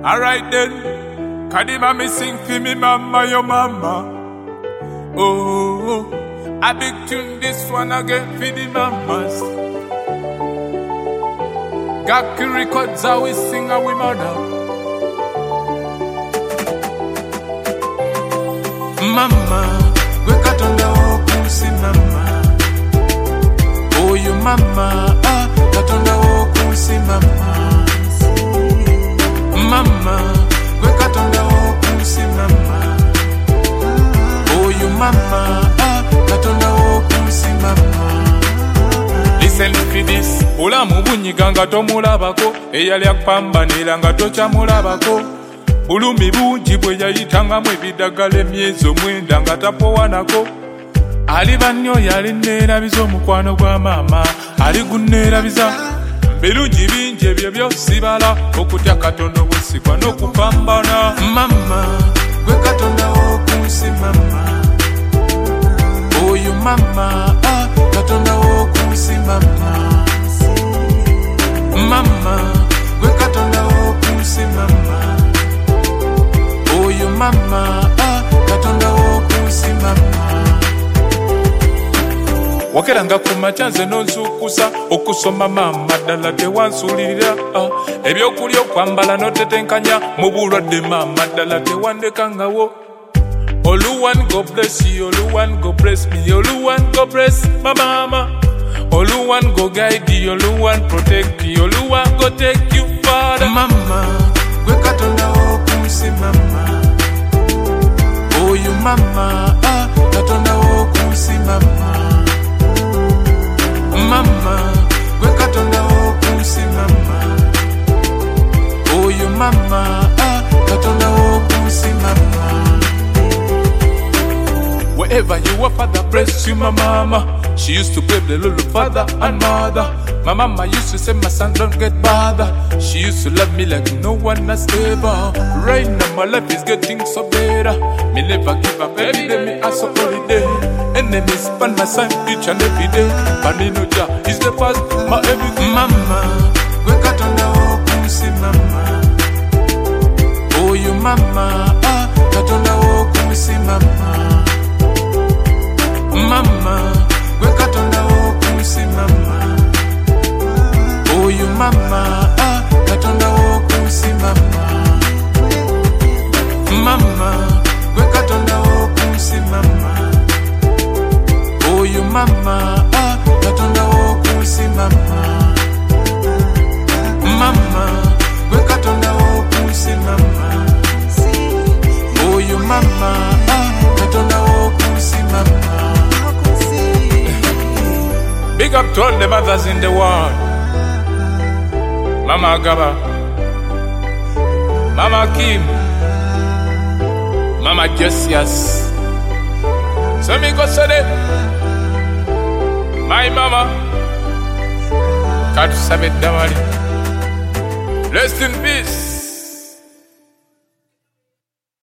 Alright then, Kadima me sing for me mama, your mama. Oh, a big tune this one again for the mamas. Gaki records how we sing and we mother. Mama, we katonda okusi mama. Oh, you mama, katonda okusi mama. Mama, we katonda okusi mama. Oh, you mama, katonda okusi mama. Listen to this. Ulamu bunyiga nga tomulabako, eyali akupambanira nga tochamulabako. Bulumi bungi bwe yayitangamu ebiddagala emyezi 9 nga tapowanako. Ali bannyo yali neerabiza omukwano gwa maama, ali gunneerabiza. Birungi bingi ebyo byosibala, okutya Katonda obwesigwa n'okupambana. Mama, gwe Katonda okunsi mama. Oyo mama, Katonda okunsi mama. Mama, gwe Katonda okunsi mama. Oyo mama, Katonda okunsi mama. Wakeranga kumakya nze n'onzuukusa okusoma mama ddala tewansuulirira. Ebyokulya okwambala n'otetenkanya mu bulwadde mama ddala tewandekangawo. Oluwan go bless you, Oluwan go bless me, Oluwan go bless my mama. Oluwan go guide you, Oluwan protect you, Oluwan go take you further. Mama, gwe Katonda okunsi mama. Oyo mama, Katonda okunsi mama. Mama, gwe Katonda okunsi mama. Oyo mama, Katonda okunsi mama. Wherever you are, Father, bless you, my mama. She used to pray the little father and mother. My mama used to say, my son, don't get bothered. She used to love me like no one has ever. Right now, my life is getting so better. Me never give up, every day me ask a holiday. Enemies span my side each and every day. Paninoja is the past, my everything. Mama, gwe Katonda okunsi mama. Oh, you mama, Katonda okunsi mama. Mama, gwe Katonda okunsi mama. Oh, you mama, Katonda okunsi mama. Mama, gwe Katonda okunsi mama. Oh, you mama, Katonda okunsi mama. Mama, gwe Katonda okunsi mama. Oh, you mama, Katonda okunsi mama. Big up to all the mothers in the world. Mama Gaba, Mama Kim, Mama Jessias. So me go say my mama, Katu Sabet Damari. Rest in peace.